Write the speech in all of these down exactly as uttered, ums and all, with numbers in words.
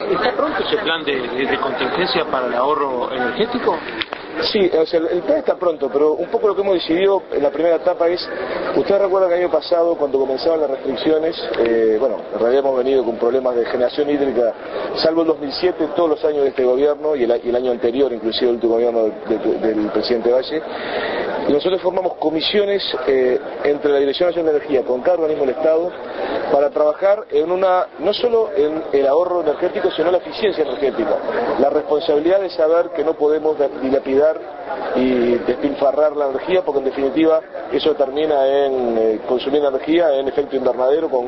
¿Está pronto ese plan de, de, de contingencia para el ahorro energético? Sí, o sea, el plan está pronto, pero un poco lo que hemos decidido en la primera etapa es, ustedes recuerdan que el año pasado cuando comenzaban las restricciones, eh, bueno, en realidad hemos venido con problemas de generación hídrica, salvo el dos mil siete, todos los años de este gobierno y el, y el año anterior, inclusive el último gobierno de, de, del presidente Valle, y nosotros formamos comisiones eh, entre la Dirección Nacional de Energía con cada organismo del Estado para trabajar en una, no solo en el ahorro energético, sino en la eficiencia energética, la responsabilidad de saber que no podemos dilapidar y despilfarrar la energía, porque en definitiva eso termina en eh, consumir energía en efecto invernadero con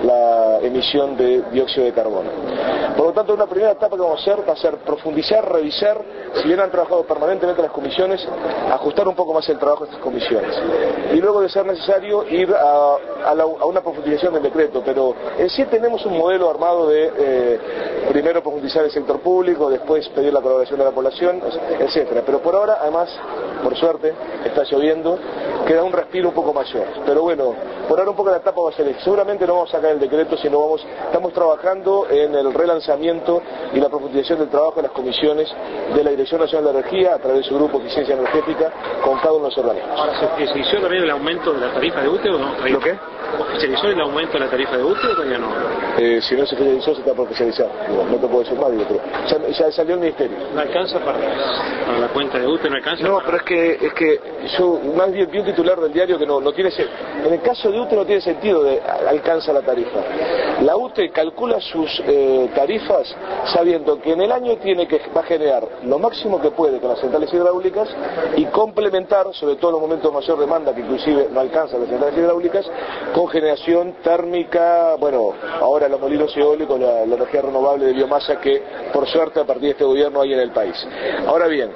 la emisión de dióxido de carbono. Por lo tanto, una primera etapa que vamos a hacer va a ser profundizar, revisar, si bien han trabajado permanentemente las comisiones, ajustar un poco más el trabajo de estas comisiones y luego, de ser necesario, ir a, a, la, a una profundización del decreto, pero en sí tenemos un modelo armado de eh, primero profundizar el sector público, después pedir la colaboración de la población, etcétera. Pero por ahora, además, por suerte, está lloviendo, queda un respiro un poco mayor. Pero bueno, por ahora un poco la etapa va a ser esa. Seguramente no vamos a sacar el decreto, sino vamos, estamos trabajando en el relanzamiento y la profundización del trabajo de las comisiones de la Dirección Nacional de Energía a través de su grupo de eficiencia energética con cada uno de los organismos. Ahora, ¿se oficializó también el aumento de la tarifa de U T E o no? ¿Lo qué? ¿Oficializó el aumento de la tarifa de U T E o todavía no? Eh, si no se oficializó, se está por oficializar. No, no te puedo decir más, digo, pero ya, ya salió el ministerio. ¿No alcanza para, para la cuenta de U T E? ¿No alcanza? No, para... pero es que, es que yo más bien vi un titular del diario que no, no tiene sentido. En el caso de U T E no tiene sentido de alcanza la tarifa. La U T E calcula sus eh, tarifas sabiendo que en el año tiene que va a generar lo máximo que puede con las centrales hidráulicas y complementar, sobre todo en los momentos de mayor demanda, que inclusive no alcanzan las centrales hidráulicas, con generación térmica, bueno, ahora los molinos eólicos, la, la energía renovable de biomasa que por suerte a partir de este gobierno hay en el país. Ahora bien,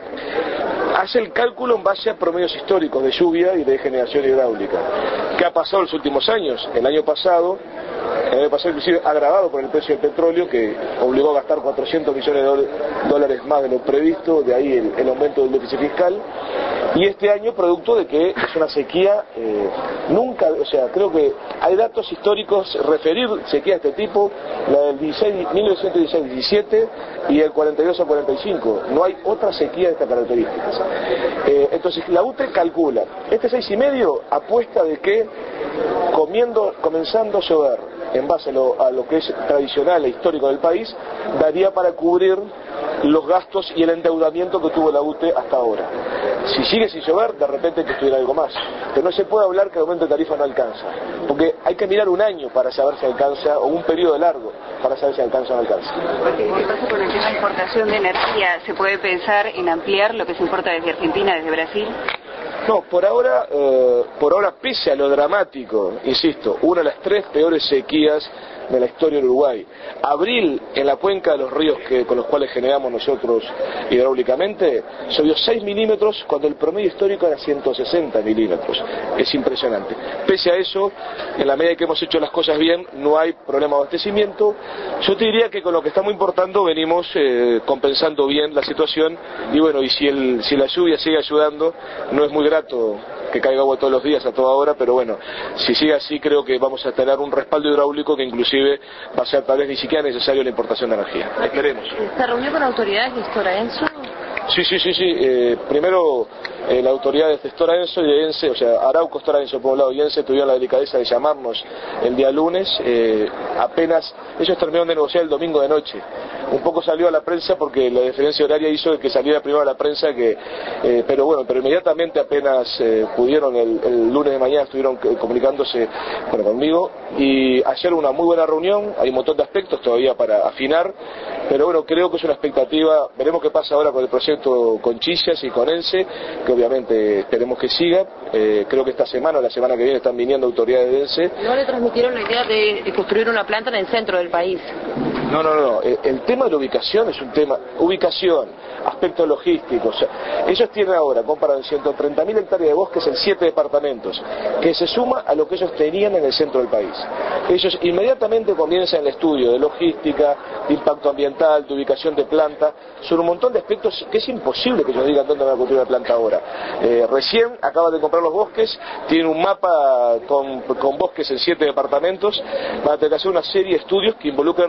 hace el cálculo en base a promedios históricos de lluvia y de generación hidráulica. ¿Qué ha pasado en los últimos años? El año pasado, el año pasado inclusive agravado por el precio del petróleo, que obligó a gastar cuatrocientos millones de dólares más de lo previsto, de ahí el, el aumento del déficit fiscal, y este año producto de que es una sequía, eh, nunca, o sea, creo que hay datos históricos, referir sequía de este tipo, la del mil novecientos dieciséis diecisiete y el cuarenta y dos a cuarenta y cinco, no hay otra sequía de estas características. Eh, entonces la U T E calcula, este seis y medio apuesta de que comiendo, comenzando a llover, en base a lo, a lo que es tradicional e histórico del país, daría para cubrir los gastos y el endeudamiento que tuvo la U T E hasta ahora. Si sigue sin llover, de repente hay que estudiar algo más. Pero no se puede hablar que el aumento de tarifa no alcanza, porque hay que mirar un año para saber si alcanza, o un periodo largo para saber si alcanza o no alcanza. ¿Qué pasa con el tema de importación de energía? ¿Se puede pensar en ampliar lo que se importa desde Argentina, desde Brasil? No, por ahora, eh, por ahora, pese a lo dramático, insisto, una de las tres peores sequías de la historia de Uruguay. Abril, en la cuenca de los ríos que, con los cuales generamos nosotros hidráulicamente, llovió seis milímetros cuando el promedio histórico era ciento sesenta milímetros. Es impresionante. Pese a eso, en la medida que hemos hecho las cosas bien, no hay problema de abastecimiento. Yo te diría que con lo que estamos importando venimos eh, compensando bien la situación, y bueno, y si, el, si la lluvia sigue ayudando, no es muy grato que caiga agua todos los días a toda hora, pero bueno, si sigue así creo que vamos a tener un respaldo hidráulico que inclusive va a ser tal vez ni siquiera necesario la importación de energía. Esperemos. ¿Se reunió con autoridades de Stora Enso? Sí, sí, sí, sí. Eh, primero eh, las autoridades de Stora Enso y de ENSE, o sea, Arauco, Stora Enso por un lado y ENSE tuvieron la delicadeza de llamarnos el día lunes, eh, apenas ellos terminaron de negociar el domingo de noche. Un poco salió a la prensa porque la diferencia horaria hizo que saliera primero a la prensa, que, eh, pero bueno, pero inmediatamente apenas eh, pudieron, el, el lunes de mañana estuvieron comunicándose bueno, conmigo, y ayer una muy buena reunión, hay un montón de aspectos todavía para afinar, pero bueno, creo que es una expectativa, veremos qué pasa ahora con el proyecto con Chillas y con ENSE, que obviamente esperemos que siga, eh, creo que esta semana o la semana que viene están viniendo autoridades de ENSE. ¿No le transmitieron la idea de construir una planta en el centro del país? No, no, no, el tema de la ubicación es un tema, ubicación, aspectos logísticos, o sea, ellos tienen ahora, comparado en ciento treinta mil hectáreas de bosques en siete departamentos, que se suma a lo que ellos tenían en el centro del país. Ellos inmediatamente comienzan el estudio de logística, de impacto ambiental, de ubicación de planta, sobre un montón de aspectos que es imposible que ellos digan dónde van a construir la planta ahora. Eh, recién acaban de comprar los bosques, tienen un mapa con, con bosques en siete departamentos, van a tener que hacer una serie de estudios que involucran un montón de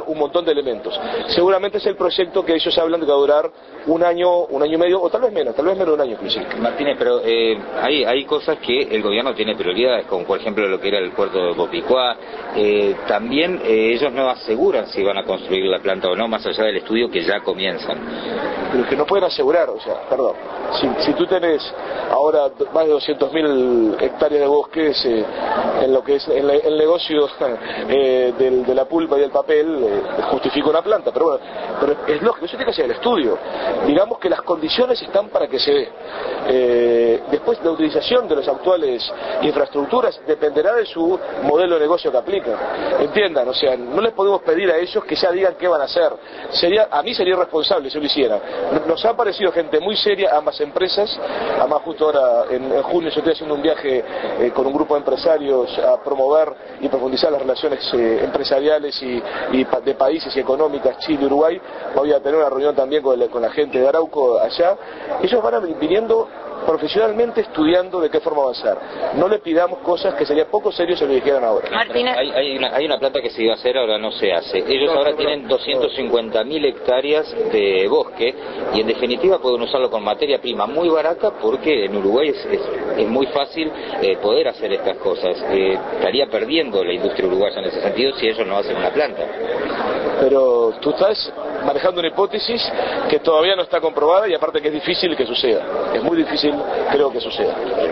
de elementos. Seguramente es el proyecto que ellos hablan de que va a durar un año, un año y medio, o tal vez menos, tal vez menos de un año inclusive. Martínez, pero eh, hay, hay cosas que el gobierno tiene prioridades, como por ejemplo lo que era el puerto de Bopicuá. Eh, también eh, ellos no aseguran si van a construir la planta o no, más allá del estudio que ya comienzan. Pero es que no pueden asegurar, o sea, perdón, si, si tú tenés ahora más de doscientos mil hectáreas de bosques eh, en lo que es en la, el negocio eh, del, de la pulpa y del papel, eh, justifica una planta, pero bueno, pero es lógico, eso tiene que ser el estudio. Digamos que las condiciones están para que se dé. Eh, después la utilización de las actuales infraestructuras dependerá de su modelo de negocio que aplican. Entiendan, o sea, no les podemos pedir a ellos que ya digan qué van a hacer. Sería, a mí sería irresponsable si lo hiciera. Nos ha parecido gente muy seria, ambas empresas. Además, justo ahora en, en junio yo estoy haciendo un viaje eh, con un grupo de empresarios a promover y profundizar las relaciones eh, empresariales y, y pa, de países y económicas, Chile, Uruguay. Voy a tener una reunión también con, el, con la gente de Arauco allá. Ellos van a viniendo profesionalmente estudiando de qué forma avanzar. No le pidamos cosas que sería poco serio si lo dijeran ahora. Martínez. Hay, hay, una, hay una planta que se iba a hacer, ahora no se hace. Ellos no, ahora no, tienen no, doscientas cincuenta mil hectáreas de bosque y en definitiva pueden usarlo con materia prima muy barata porque en Uruguay es, es, es muy fácil eh, poder hacer estas cosas. Eh, estaría perdiendo la industria uruguaya en ese sentido si ellos no hacen una planta. Pero tú estás manejando una hipótesis que todavía no está comprobada y aparte que es difícil que suceda. Es muy difícil, creo, que suceda.